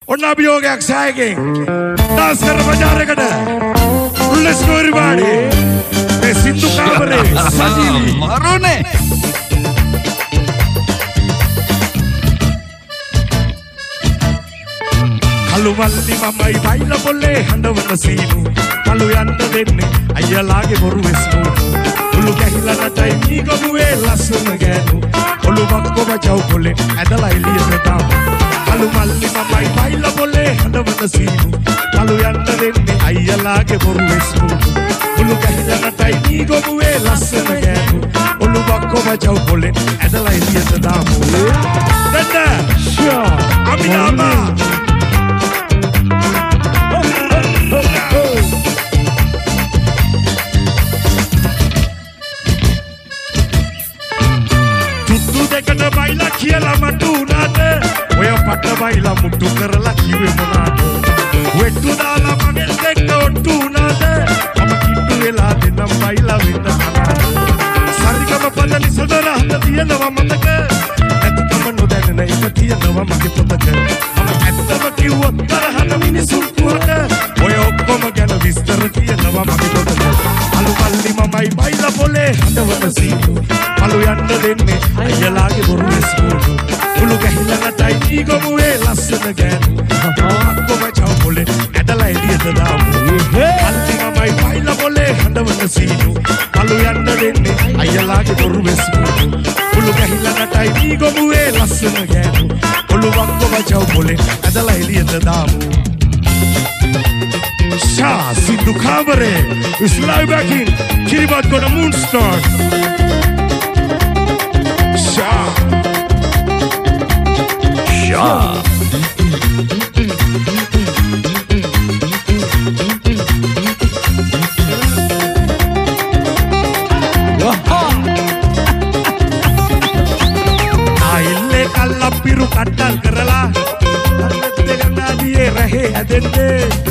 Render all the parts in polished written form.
ඔන්න අභියෝගයක් සෑයකින් දාස් කර බජාරයකට let's go everybody මේ සින්දු කාමරේ සජීවී මරුනේ කළු මල්ලි මමයි බයිලා පොල්ලේ හඬවන සීනු කළු යන්න දෙන්නේ අයියලාගේ බොරු වෙස්මු උළු ගැහිලා නටයි මී ගමුවේ ලස්සන ගෑනු ඔළුවක් කොබචව් පොල්ලේ ඇදලා එළියට දාමු කළු මල්ලි මමයි බයිලා පොල්ලේ හඬවන සීනු කළු යන්න දෙන්නේ අයියලාගේ බොරු වෙස්මු උළු ගැහිලා නටයි මී ගමුවේ ලස්සන ගෑනු ඔළුවක් කොබචව් පොල්ලේ ඇදලා එළියට දාමු දෙන්න ෂෝ අමිනාමා බයිලා කියලා මට උනාට ඔය පට බයිලා මුට්ටු කරලා කිව්වේ මොනාට වෙට්ටු දාලා මගෙන් දෙන්න ඔට්ටු උනාට මම කිට්ටු වෙලා දෙන්නම් බයිලා වෙන්න කනාට සරිගම පද නිසදර හඳ තියෙනවා මතක ඇත්තම නොදැනෙන එක තියෙනවා මගේ පොතක මම ඇත්තම කිව්වොත් තරහන මිනිසුන් කුහට ඔය ඔක්කොම ගැන විස්තර තියෙනවා මගේ පොතක අලු මල්ලි මමයි බයිලා පොලේ හඳවන සීනු පළු යන්න දෙන්නේ අයියලාගේ බොරු වෙස්මු උළු ගැහිලා නටයි මී ගමුවේ ලස්සන ගෑනු අක්කොම චව් පොලේ ඇදලා එළියට දාමු මල්ලි මමයි බයිලා පොලේ හඳවන සීනු පළු යන්න දෙන්නේ අයියලාගේ බොරු වෙස්මු උළු ගැහිලා නටයි මී ගමුවේ ලස්සන ගෑනු ඔළුවක් කොබචව් පොලේ ඇදලා එළියට දාමු Shah Sindhu Kamare is live back in Kiribati Moonstar. Shah. Aile kalla piru kattal karala. Annette ganna diye rahe adende.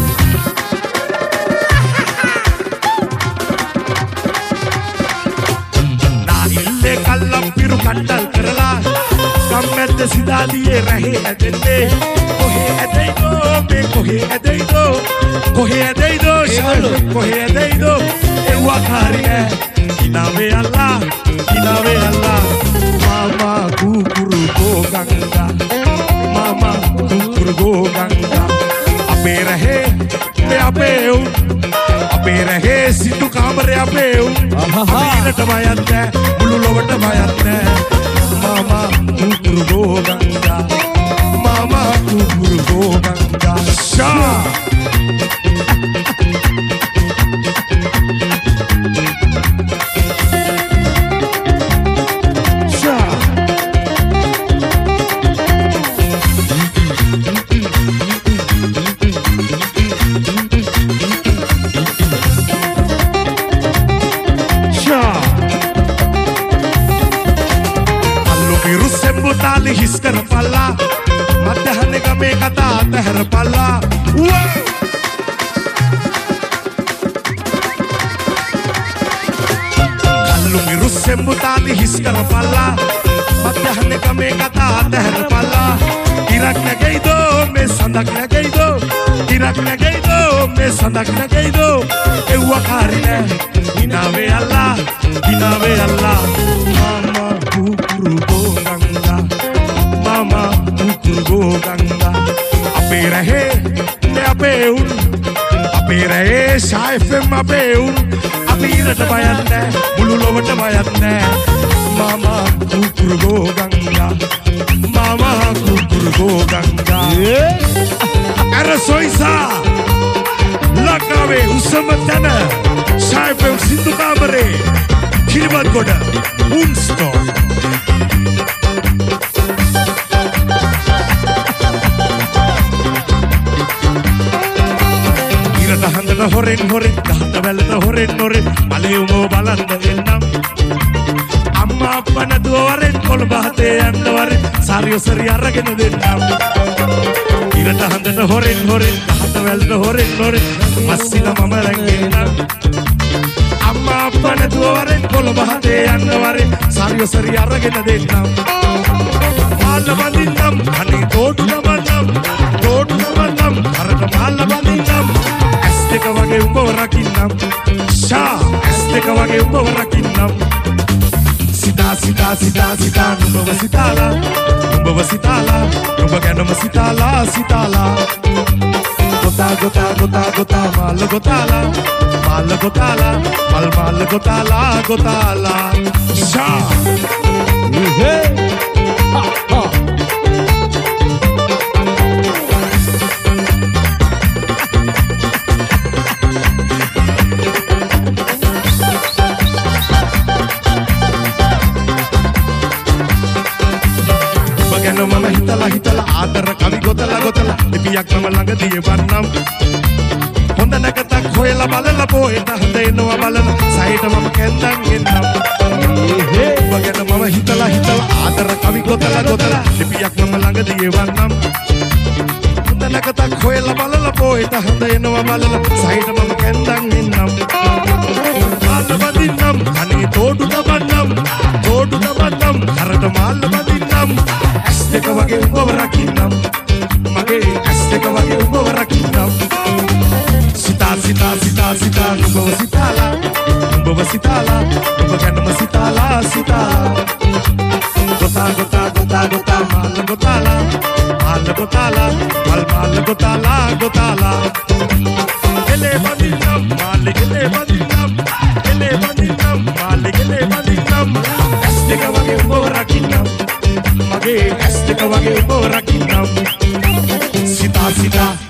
කල්ලම් පිරු කට්ටල් කරලා කම්මැද්ද සිතාලියේ රැහේ ඇදෙන්නේ කොහේ ඇදෙයිදෝ මේ කොහේ ඇදෙයිදෝ කොහේ ඇදෙයිදෝ ශාලු කොහේ ඇදෙයිදෝ එව්වා කාරි නෑ කිනාවේ අල්ලා මාමා කුකුරු ගෝ ගංගා මාමා කුකුරු ගෝ ගංගා අපේ රැහේ මේ අපේ උන් අපේ රැහේ සින්දු කාමරේ අපේ උන් අපිට බයත් නෑ මුළු ලොවට බයත් නෑ මාමා කුකුරු ගෝ ගංගා මාමා කුකුරු ගෝ ගංගා ෂා ताली हिस्कर पल्ला मध्याह्न गमे कथा तहर पल्ला कल्लुंगी रुस्सेंबु ताली हिस्कर पल्ला मध्याह्न गमे कथा तहर पल्ला इरक न गई दो मैं संदक न गई दो इरक न गई दो मैं संदक न गई दो एव्वा कारी ने इनावे अल्लाह मामा कुकुरु गो गंगा मामा कुकुरु गो गंगा අපේ රහේ නේ අපේ උන් අපේ රහේ ෂායිෆෙම් අපේ උන් අපි ඉරට බයත් නෑ මුළු ලොවට බයත් නෑ මාමා කුකුරු ගෝ ගංගා මාමා කුකුරු ගෝ ගංගා අර සොයිසා ලකාවේ උසම තැන ෂායිෆෙම් සින්දු කාමරේ කිරිබත් ගොඩ උන්ස්ටෝ හොරෙන් හොරෙන් ගහට වැලට හොරෙන් හොරෙන් මලේ උමෝ බලන්න එන්නම් අම්මා අප්පා නැතුව වරෙන් කොළඹ හතේ යන්න වරෙන් සාරියොසරි අරගෙන දෙන්නම් ඉරට හඳට හොරෙන් හොරෙන් ගහට වැලට හොරෙන් හොරෙන් මස්සිල මම රැංගෙන්නම් අම්මා අප්පා නැතුව වරෙන් කොළඹ හතේ යන්න වරෙන් සාරියොසරි අරගෙන දෙන්නම් පාල බඳින්නම් අනේ තෝඩු නමන්නම් වගේ උඹව රකින්නම් ෂා ඇස් දෙක වගේ උඹව රකින්නම් සිතා සිතා සිතා සිතා නුඹව සිතාලා නුඹව සිතාලා නුඹ ගැනම සිතාලා සිතාලා ගොතා ගොතා ගොතා ගොතා මාල ගොතාලා මාල ගොතාලා මල් මාල ගොතාලා ගොතාලා ෂා මම හිතලා ආදර කවි ගොතලා ගොතලා ලිපියක් මම ළඟදී වන්නම් හොඳ නැකතක් හොයලා බලලා පොයට හඳ එනවා බලලා සයිට මම කැන්දන් එන්නම් ඔබගෙන මම හිතලා ආදර කවි ගොතලා ගොතලා ලිපියක් මම ළඟදී වන්නම් හොඳ නැකතක් හොයලා බලලා පොයට හඳ එනවා බලලා සයිට මම කැන්දන් එන්නම් මාල බඳින්නම් අනේ තෝඩු දබන්නම් කරට මාල බඳින්නම් ඇස් දෙක වගේ උඹව රකින්නම් මගේ ඇස් දෙක වගේ උඹව රකින්නම් සිතා සිතා සිතා සිතා නුඹව සිතාලා නුඹව සිතාලා නුඹ ගැනම සිතාලා සිතාලා ගොතා ගොතා ගොතා ගොතා මාල ගොතාලා මාල ගොතාලා මල් මාල ගොතාලා ගොතාලා එලේ බඳින්නම් මාලේ එලේ බඳින්නම් එලේ බඳින්නම් මාලේ එලේ බඳින්නම් ඇස් දෙක වගේ උඹව රකින්නම් මගේ ඇස් දෙක වගේ උඹව රකින්නම් සිතා සිතා